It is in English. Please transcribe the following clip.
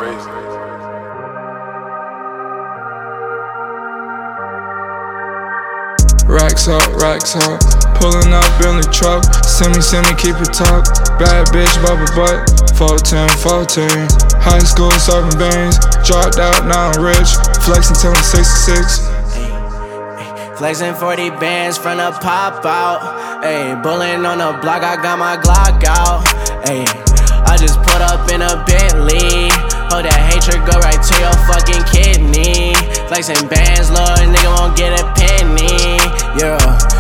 Racks up, pulling up in the truck. Send me, keep it tuck. Bad bitch, bubble butt. 14. High school serving beans. Dropped out, now I'm rich. Flexing till I'm 66. Flexing 40 bands from the pop out. Ayy, bullin' on the block, I got my Glock out. Ayy, I just put up in a Bentley. Oh, that hatred go right to your fucking kidney. Flexing bands, little nigga won't get a penny. Yeah.